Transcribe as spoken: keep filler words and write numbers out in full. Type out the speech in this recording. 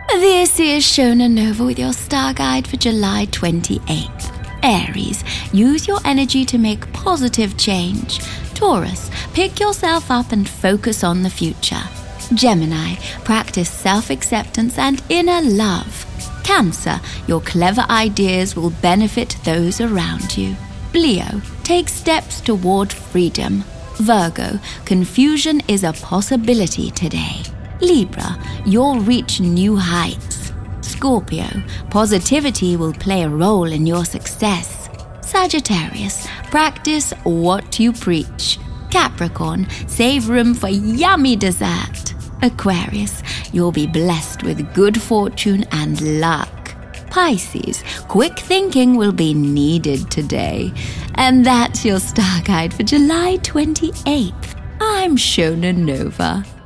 This is Shona Nova with your star guide for July twenty-eighth. Aries, use your energy to make positive change. Taurus, pick yourself up and focus on the future. Gemini, practice self-acceptance and inner love. Cancer, your clever ideas will benefit those around you. Leo, take steps toward freedom. Virgo, confusion is a possibility today. Libra, you'll reach new heights. Scorpio, positivity will play a role in your success. Sagittarius, practice what you preach. Capricorn, save room for yummy dessert. Aquarius, you'll be blessed with good fortune and luck. Pisces, quick thinking will be needed today. And that's your star guide for July twenty-eighth. I'm Shona Nova.